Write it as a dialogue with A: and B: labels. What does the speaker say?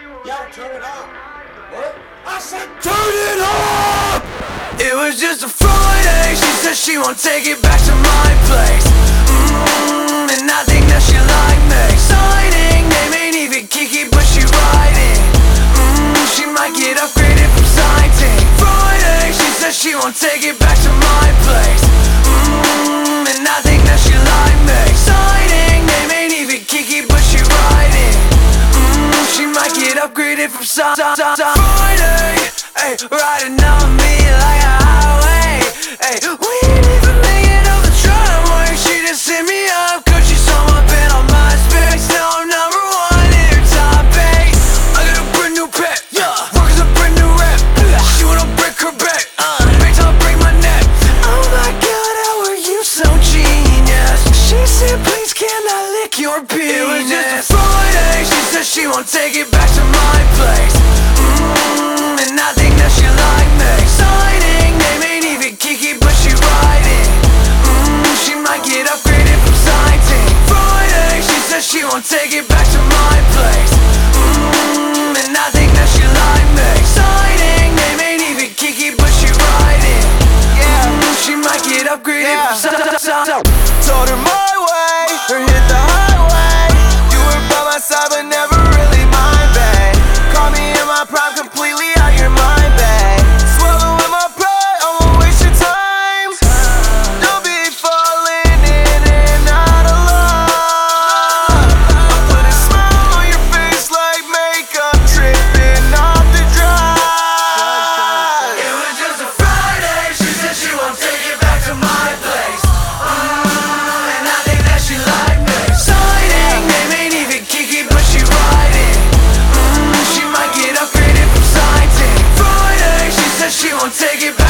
A: Yo, turn it up. What? I said turn it up!
B: It was just a Friday. She said she won't take it back to my place. And I think that she like me. Signing, name ain't even Kiki, but she riding. She might get upgraded from sighting. Friday, she said she won't take it back to my place. And I think that she like me. Signing, name ain't even Kiki, but she riding. She might get upgraded from Friday, ay, riding on me like a highway. Ay, we ain't even making up the driveway. She just hit me up cause she saw my band on MySpace. Now I'm number one in her top 8. I got a brand new pet, yeah. Work is a brand new rap. She wanna break her back, make time break my neck. Oh my god, how are you so genius? She said please can I lick your penis? It was just a Friday. She said she won't take it back to my place. And I think that she like me. Signing, name ain't even Kiki, but she riding. She might get upgraded from sighting. Friday, she said she won't take it back to my place. And I think that she like me. Signing, name ain't even Kiki, but she riding. She might get upgraded from
C: Told her my way, or hit the highway. You were by my side but never really mine, babe. Call me in my prime, completely out your mind, babe. Swallowing my pride, I won't waste your time. Don't be falling in and out of love. I'll put a smile on your face like makeup, tripping off the drive.
B: It was just a Friday. She said she won't take it back to my place. And I think that she like me. Signing, name ain't even Kiki, but she riding. She might get upgraded from sighting. Friday, she said she won't take it back.